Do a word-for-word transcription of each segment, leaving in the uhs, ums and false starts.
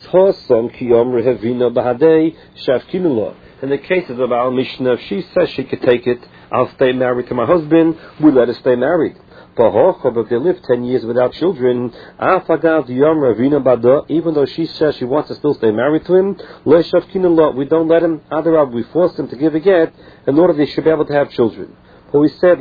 Hosam Kiyom Rehevina Bahadei Shavkinullah. In the cases of our Mishnah, if she says she could take it, I'll stay married to my husband, we let her stay married. But if they live ten years without children, even though she says she wants to still stay married to him, we don't let him, we force him to give a get in order they should be able to have children. But we said,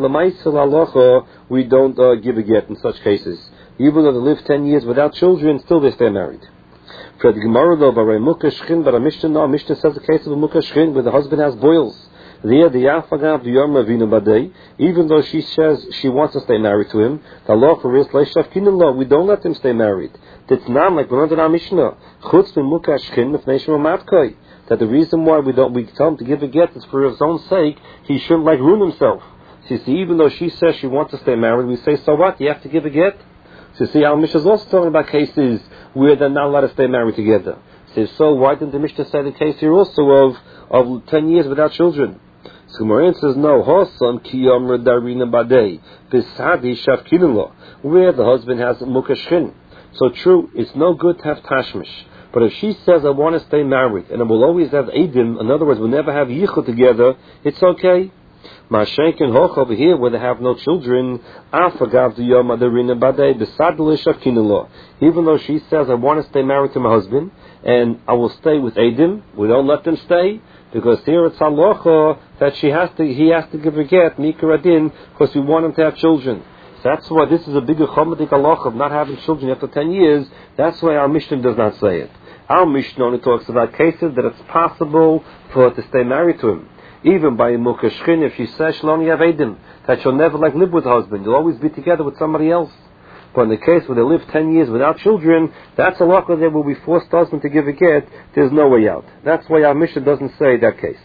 we don't uh, give a get in such cases. Even though they live ten years without children, still they stay married. For the Gemara though, but a Mishnah, no, Mishnah says the case of a Mukashchin where the husband has boils. There, the Yafagav, the Yom Ravina Badei, even though she says she wants to stay married to him, the law for is Leishafkinullah, we don't let them stay married. That's not like we learned in our Mishnah. Chutz min Mukashchin of Neshama Matkoi. That the reason why we don't, we tell him to give a get is for his own sake, he shouldn't like ruin himself. So you see, even though she says she wants to stay married, we say, so what? You have to give a get? So you see, our Mishnah is also talking about cases where they're not allowed to stay married together. So, so why didn't the Mishnah say the case here also of, of ten years without children? So Gemara says, no, Hosam Kiyom Darina Badei, Bisadi Shavkinullah, where the husband has Mukashchin. So true, it's no good to have Tashmish. But if she says, I want to stay married, and I will always have Eidim, in other words, we'll never have Yichud together, it's okay. Mashenk and Hoch over here, where they have no children, Afagav the Yom Adarina Badei, Bisadli Shavkinullah. Even though she says, I want to stay married to my husband, and I will stay with Eidim, we don't let them stay, because here it's halacha that she has to, he has to give a get, Mikra Adin, because we want him to have children. So that's why this is a bigger chomadik halacha of not having children after ten years. That's why our Mishnah does not say it. Our Mishnah only talks about cases that it's possible for her to stay married to him. Even by a Mukashchin, if she says she'll only have Eidim, that she'll never like live with her husband, you'll always be together with somebody else. But in the case where they live ten years without children, that's a halacha that will be forced the husband to give a get, there's no way out. That's why our Mishnah doesn't say that case.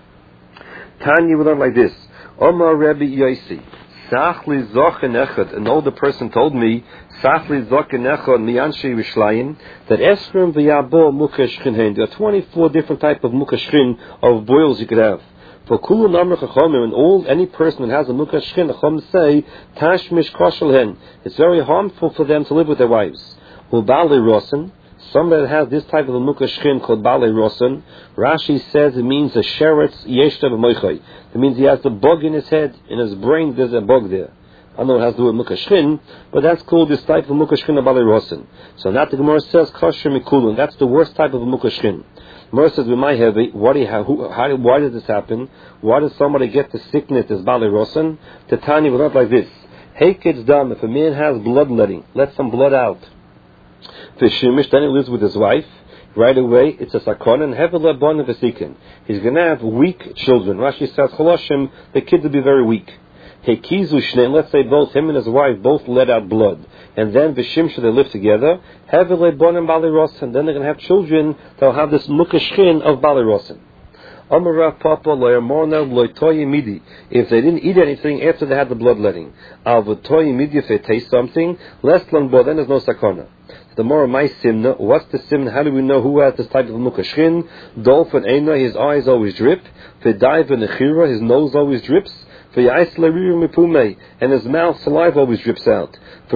Tanya will learn like this. Omar Rebbe Yosi, Sachli Zochen Echad, an older person told me, Sachli Zochen Echad Mianshi Rishlayim, that Esrim V'Yabo Mukashchin, there are twenty-four different types of Mukashchin, of boils you could have. For Kulu Namr Chachamim, and all, any person that has a Mukashchin, the Chacham say, Tashmish Koshelhen, it's very harmful for them to live with their wives. Ubali Rosen, somebody that has this type of a Mukashchin called Bali Rosen, Rashi says it means a Sheretz Yeshta B'Moichai. It means he has the bug in his head, in his brain there's a bug there. I know it has to do with Mukashchin, but that's called this type of Mukashchin of Bali Rosen. So now the Gemara says, Kosher Mikulun, that's the worst type of a Mukashchin. Gemara says, we might have it. What do you have? Who, how, why did this happen? Why does somebody get the sickness as Bali Rosen? Titani will not like this. Hey kids done, if a man has bloodletting, let some blood out. V'shimish, then he lives with his wife. Right away, it's a sakon and hevel bon v'sikin. He's going to have weak children. Rashi says, Choloshim, the kids will be very weak. Hekizu shneim, let's say both him and his wife both let out blood, and then v'shimsha they live together. Hevel bon and Bali Rosen, then they're going to have children. They'll have this mukashchin of Bali Rosen. Amarav Papa loyamorna loytoyi midi. If they didn't eat anything after they had the bloodletting, al v'toyi midi, if they taste something, less than bo, then there's no sakona. The more my simna, what's the simna? How do we know who has this type of mukashchin? Dolphin eina, his eyes always drip. V'dai v'nechira, his nose always drips. And his mouth, saliva always drips out.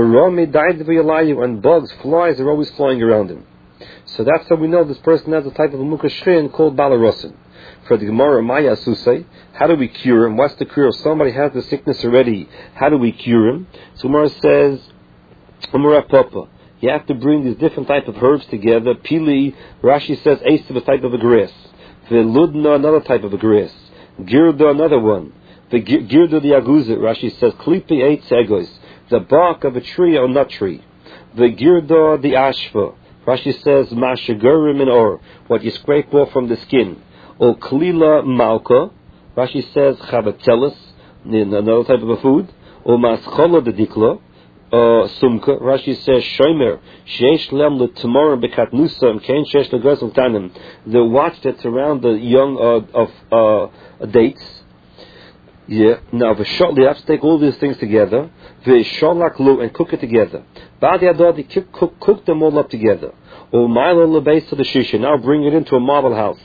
And bugs, flies are always flying around him. So that's how we know this person has a type of a mukashchin called balarosin. For the Gemara, Maya Susay, how do we cure him? What's the cure? If somebody has the sickness already, how do we cure him? So Gemara says, Amara Papa, you have to bring these different type of herbs together. Pili, Rashi says, Ace a type of a grass. Veludna, another type of a grass. Girda, another one. The girda the aguzit, Rashi says, klipi eight segos, the bark of a tree or nut tree. The girda the ashva, Rashi says, mashagurim and or, what you scrape off from the skin. Or klila malka, Rashi says, chabatelis, another type of a food. Or maschola the dikla, uh, sumka, Rashi says, shomer, sheish lem l'tamora bekatnusa, and kain sheish l'gazal tanim, the watch that's around the young uh, of uh, dates. Yeah. Now, v'shol, you have to take all these things together. V'sholak lu, and cook it together. Ba'di adadi, cook, cook them all up together. Or milo lebase to the shisha. Now bring it into a marble house.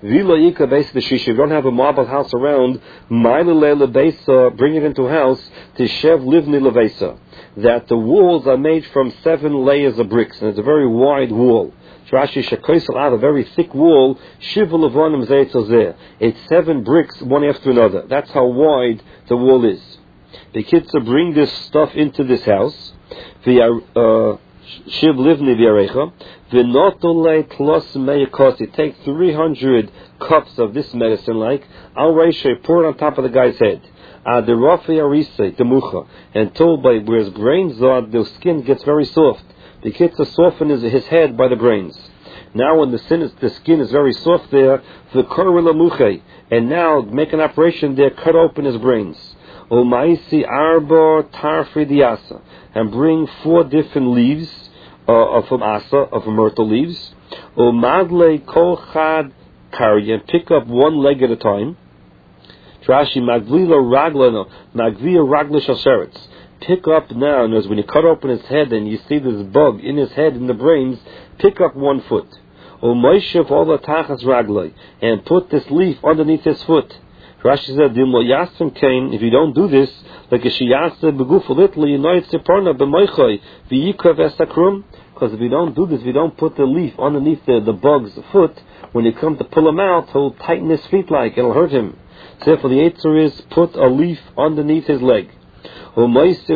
Vila Ika Beis B'Shisha, you don't have a marble house around, Maila Leila Beisa, bring it into a house, Tishev Livni Levesa, that the walls are made from seven layers of bricks, and it's a very wide wall. Rashi Shekoisel out a very thick wall, Shiva Levonim Zeitzozeh. It's seven bricks, one after another. That's how wide the wall is. The kids will bring this stuff into this house. The Shiv Livni V'Yarecha. V'notolei Tlos Meyakos. Take three hundred cups of this medicine, like Al Reisha, pour it on top of the guy's head. Ad the Rafi Arisei, the Mucha, and told by where his brains are, the skin gets very soft. The kitzah soften his, his head by the brains. Now when the, sin is, the skin is very soft there, the korila muche, and now make an operation there, cut open his brains. Umaisi arba tarfi diasa, and bring four different leaves uh, of asa, of myrtle leaves. Umadle kol chad kari, and pick up one leg at a time. Trashi magvila raglano, magvila raglish asheretz. Pick up now, and as when you cut open his head and you see this bug in his head, in the brains, pick up one foot. O Moshev all the tachas raglai, and put this leaf underneath his foot. Rashi said, Dimlo Yasim came, if you don't do this, like a Shiyasa begufalitli, you know it's Separna b'moichoi, v'yikav esakrum, because if you don't do this, if you don't put the leaf underneath the, the bug's foot, when you come to pull him out, he'll tighten his feet like, it'll hurt him. So therefore the answer is, put a leaf underneath his leg. And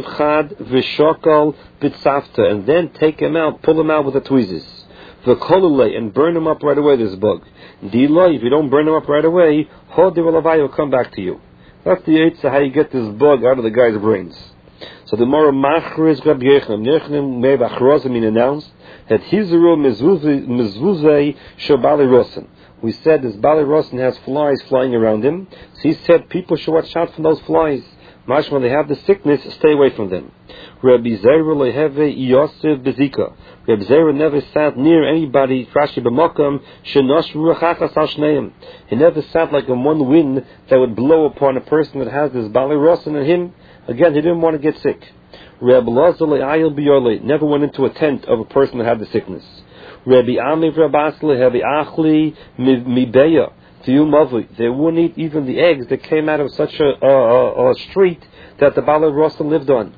then take him out, pull him out with the tweezers. And burn him up right away, this bug. If you don't burn him up right away, will come back to you. That's the answer how you get this bug out of the guy's brains. So the Mora Machriz Rabbi Yochanan may Bachrozim announced that Hizru Mezvuzei Shabali Rosen. We said this Bali Rosen has flies flying around him. So he said people should watch out for those flies. Mashma, when they have the sickness, stay away from them. Rabbi Zera leheve Yosef bezika. Rabbi Zera never sat near anybody. Rashi b'makam shenosh ruachachas al shneim. He never sat like in one wind that would blow upon a person that has this bali rosin in him. Again, he didn't want to get sick. Rabbi Lazar le'ayil b'yorle never went into a tent of a person that had the sickness. Rabbi Amiv Rabbas leheve achli mibeya. They wouldn't eat even the eggs that came out of such a, a, a street that the Bala Rosa lived on.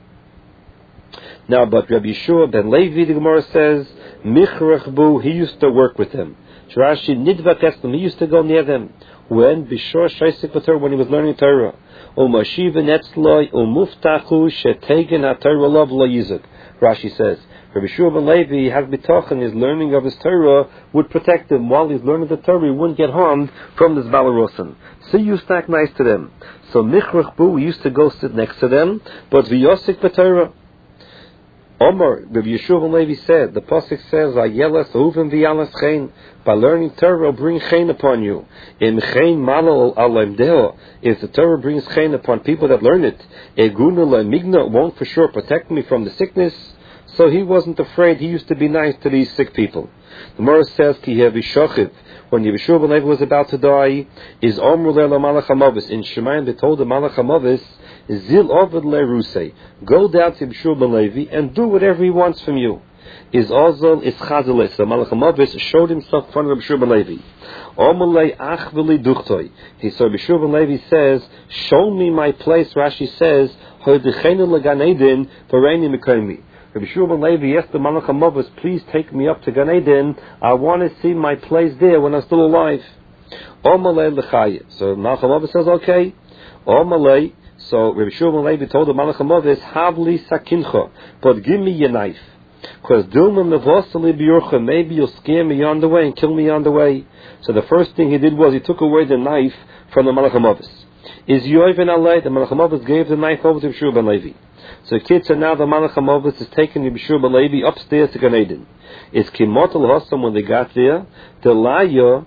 Now, but Rabbi Yeshua ben Levi, the Gemara says, Michrachbu, he used to work with them. Shrashi Nidva Keslam, he used to go near them. When Bishor Shaisik Pater, when he was learning Torah. Umashiva Netzloi, Umuftachu, Shetegen HaTorah Lov Lo Yizuk. Rashi says, Rabbi Yeshua ben Levi has bitachon, his learning of his Torah would protect him. While he's learning the Torah, he wouldn't get harmed from this Balarosan. So he used to act nice to them. So Michrachbu, we used to go sit next to them, but V'yosik b'Torah. Omar, Rabbi Yeshua ben Levi said, the pasuk says, "Ayelas uvim v'yalas chen." By learning Torah, will bring chen upon you. In chen malal alemdeo, if the Torah brings chen upon people that learn it, eguna le'migna won't for sure protect me from the sickness. So he wasn't afraid. He used to be nice to these sick people. The Gemara says, "Ki hevishochiv." When Yeshua ben Levi was about to die, is Omru le'la malach hamavis. In Shemayim they told the malach hamavis, "Zil ovid le'rusei." Go down to Yeshua ben Levi and do whatever he wants from you. Is Ozal is chazeles. The malach hamavis showed himself in front of Yeshua ben Levi. Omalei ach v'li duchtoi. He saw Yeshua ben Levi says, "Show me my place." Rashi says, "Hoydechenu legan eden v'reini mekaymi." Rabbi Yeshua ben Levi asked the Malach HaMavos, please take me up to Gan Eden. I want to see my place there when I'm still alive. Omalei l'chaya. So Malach HaMavos says, okay. Omalei. So Rabbi Yeshua ben Levi told the Malach HaMavos, Havli sakincha, but give me your knife. Because Dilma mevosali b'yorcha, maybe you'll scare me on the way and kill me on the way. So the first thing he did was he took away the knife from the Malach HaMavos. Is Yoiv and Alei, the Malach HaMavos gave the knife over to Yeshua ben Levi. So kids are now the Malach HaMavos is taking Yeshua ben Levi upstairs to Gan Eden. It's Kimot al-Hossam when they got there. The Laya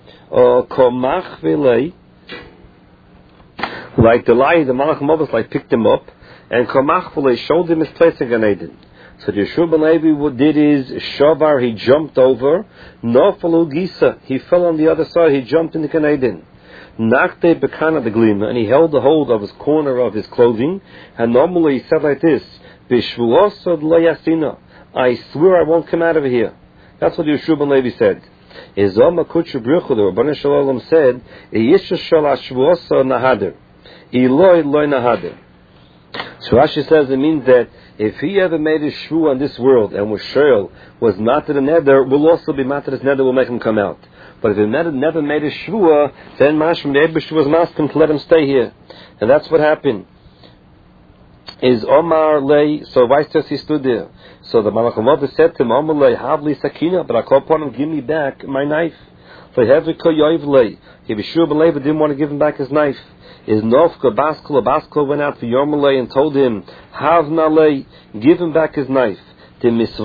Komach Velei, like the Laya, the Malach HaMavos like picked him up, and Komach Velei showed him his place in Gan Eden. So Yeshua ben Levi what did is Shavar, he jumped over. Nofalu Gisa, he fell on the other side. He jumped into Gan Eden. Nakte bekana the glima, and he held the hold of his corner of his clothing, and normally he said like this, Bishvuosod layasina, I swear I won't come out of here. That's what Yeshua ben Levi said. Is Zoma Kutcher Bruchu, the Rabbanu Shalom said, Yisha Shalash Shvuosa Nahader. Eloi Loi Nahader. So Rashi says it means that if he ever made a shvu on this world and was shreil, was matir the nether, will also be matir this nether, will make him come out. But if he never, never made a shvua, then Mashim the Eibusher was masking to let him stay here. And that's what happened. Is Omar lay, so Vaistas he stood there. So the Malach HaMavos said to him, Omar lay, Havli Sakina, but I call upon him, give me back my knife. For Hevika Yoiv lay. Yeshua ben Levi didn't want to give him back his knife. Is Novka Baskal, Baskal went out for Yomalei and told him, Hav Nalei, give him back his knife. He needs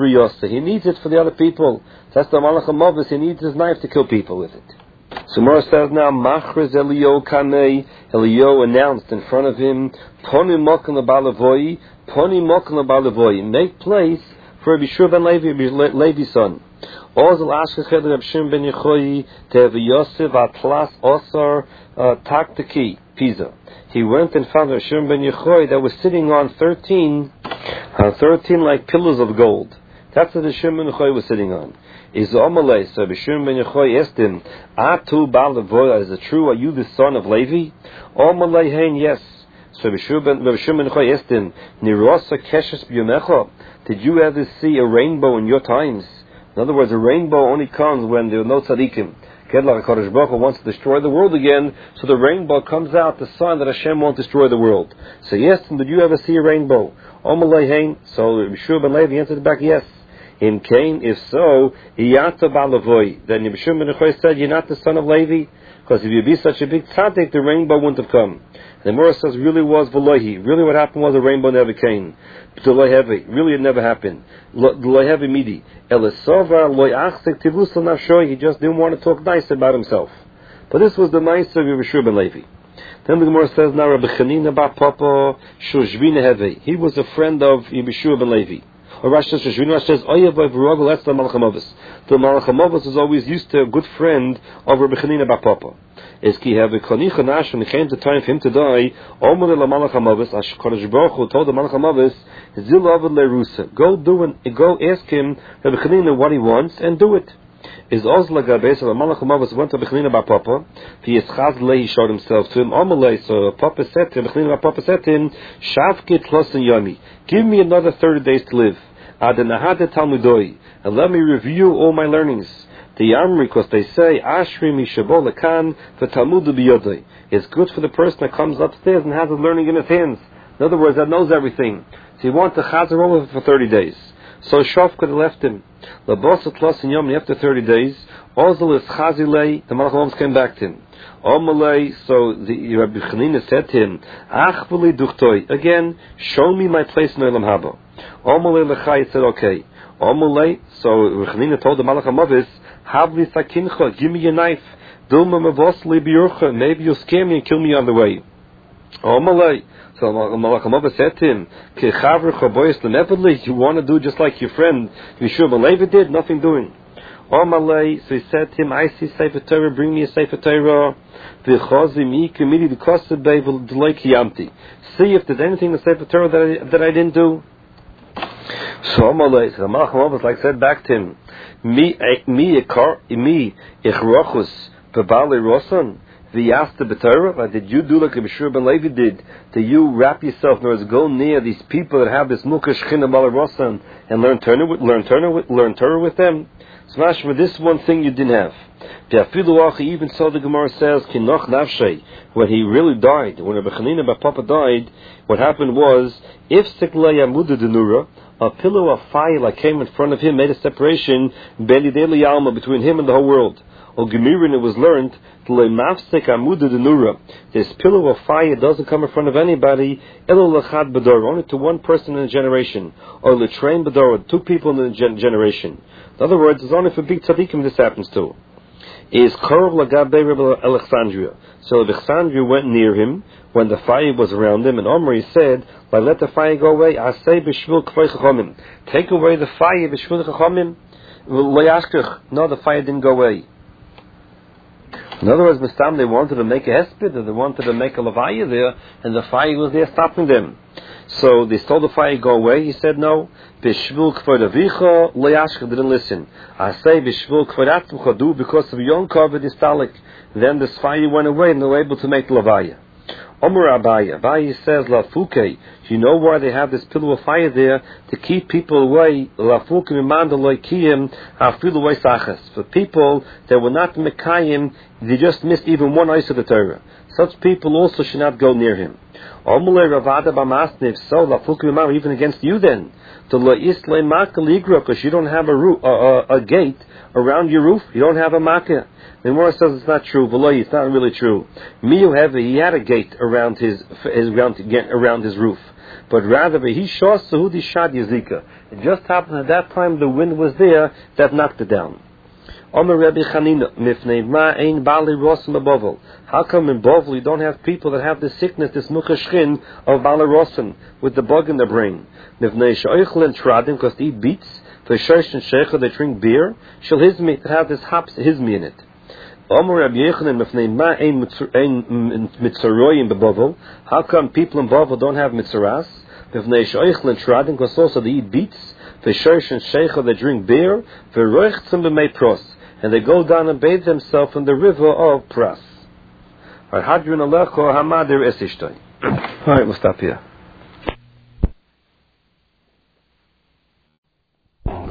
it for the other people. That's the Malach HaMavos, he needs his knife to kill people with it. So Mora says now, Machriz Elio Kanei, Elio announced in front of him, Poni Mokan Labalavoi, Poni Mokan Labalavoi, make place for Yeshua ben Levi, Levi's son. Ozal Ashkeched Reb Shimon ben Yechoyi, Tev Yosef Atlas Osar Taktaki, Pisa. He went in front of Shimon ben Yechoyi that was sitting on thirteen, uh, thirteen like pillars of gold. That's what the Shimon ben Yechoyi was sitting on. Is Omalei, so Shimon ben Yechoyi asked him, Atu Ba'alevoya, is it true? Are you the son of Levi? Omalei Hein, yes. So Shimon ben Yechoyi asked him, Nirosa Keshes B'yomecha, did you ever see a rainbow in your times? In other words, a rainbow only comes when there are no tzaddikim. Kedla HaKadosh Baruch Hu wants to destroy the world again, so the rainbow comes out, the sign that Hashem won't destroy the world. So he asked him, did you ever see a rainbow? Omalei Hein. So Yeshua ben Levi answered back, yes. In Cain, if so, Iyata Ba'alevoy. Then Yeshua ben Yechoyi said, you're not the son of Levi? Because if you'd be such a big tzaddik, the rainbow wouldn't have come. And the Gemara says, really was V'lohi. Really what happened was a rainbow never came. Really it never happened. L'hevi midi. Elisovar loy achsek tivus l'nafshoy. He just didn't want to talk nice about himself. But this was the nice of Yeshua ben Levi. Then the Gemara says, now Rabbi Chanina bar Papa Shushvina Hevi. He was a friend of Yeshua ben Levi. Or Rashi says, Rashi says, Oyev v'rogel, that's the Malach HaMavos. The Malach HaMavos is always used to a good friend of Rabbi Chanina bar Papa. Is ki have a Konicha Nash, when it came to time for him to die, Omer le Malach HaMavos, HaKadosh Baruch Hu told the Malach HaMavos, Zil avad lerusa, go do and go ask him, Rabbi Chanina, what he wants, and do it. Is Ozla Gabe, so the Malach HaMavos went to Rabbi Chanina bar Papa, he is Chazle, he showed himself to him, Omer so Papa said to him, Rabbi Chanina bar Papa said to him, Shavkit Tlosen Yomi, give me another thirty days to live. Adenahade Talmudoi, and let me review all my learnings. The Yamri, because they say, Ashri mishabol lekan v'talmudu biyodoi. It's good for the person that comes upstairs and has the learning in his hands. In other words, that knows everything. So he wants to chazer over for thirty days. So Shof could have left him. Labosat los in Yom, after thirty days, Ozal is chazilei, the Malach HaMavos came back to him. Omalei, so the Rabbi Chanina said to him, Ach v'li duchtoi, again, show me my place in Olam Haba. Omalei lechai, said okay. Omalei, so Rabbi Chanina told the Malach HaMavos, Havli sakincha, give me your knife. Dilma mavosli biyurcha, maybe you'll scare me and kill me on the way. Omalei, so Malach HaMavos said to him, Ke chavr chaboyes lenefadli, you want to do just like your friend Yeshua ben Levi did, nothing doing. Omalei, so he said to him, I see Sefer Torah, bring me a Sefer Torah. V'chozi mi kumidi v'koseh bei v'deloi kiyamti. See if there's anything in the Sefer Torah that I, that I didn't do. So Omalei, so the Malach HaMavos like said back to him, Mi mi ikar mi ichrochus b'balei rosan v'yasta b'Torah. Did you do like Yeshua ben Levi did? Did you wrap yourself, in other words, go near these people that have this mukash china balei rosan and learn Torah with learn Torah with learn Torah with them? So for this one thing you didn't have. Even so, the Gemara says, Kinoch nafshay, when he really died, when Rabbi Chanina bar Papa died, what happened was, if Siklei Amuda Denura, a pillar of fire like came in front of him, made a separation between him and the whole world. Or Gemirin, it was learned, this pillar of fire doesn't come in front of anybody, only to one person in a generation, or l'train bedor, two people in a gen- generation. In other words, it's only for big tzaddikim this happens to. Is Korov Lagabe Rebbe Alexandria. So Alexandria went near him when the fire was around him, and Omri said, "By let the fire go away, I say b'shvil kvei chachamim. Take away the fire b'shvil chachamim." No, the fire didn't go away. In other words, Mistam, they wanted to make a hesped, or they wanted to make a levaya there, and the fire was there stopping them. So they told the fire go away. He said no. Bishvul k'vod avicha le'yashcha, didn't listen. I say bishvul k'vod atzmucha, do because of Yom Kavod Istalik. Then this fire went away, and they were able to make the levaya. Omer Abaye, Abaye says lafuke. You know why they have this pillar of fire there? To keep people away. Lafuke mimanda loikiyim afilu waisachas. For people that were not mekayim, they just missed even one ice of the Torah. Such people also should not go near him. Omer Ravada b'masniv. So lafuke mimanda even against you then. To loisle makaligra, because you don't have a, roof, a, a, a gate around your roof. You don't have a makkah. The Gemara says it's not true. V'loi, it's not really true. Miyu Heva, he had a gate around his, his around, around his roof, but rather he shot Sahudi Shad Yazika. It just happened at that time the wind was there that knocked it down. Omer Rabbi Chanina, Mifnei Ma Ein Bali Rosim Bovel. How come in Bovel you don't have people that have this sickness, this mukashchin of Bali Rosim, with the bug in the brain? Mifnei Shoichel and Tradim, because they eat beets. For Shoish and Sheikha, they drink beer. Shall Hizmi, that have this hops Hizmi in it. How come people in Bavel don't have mitzaras? Because also they eat beets, and they drink beer, and they go down and bathe themselves in the river of Pras. Alright, we'll stop here.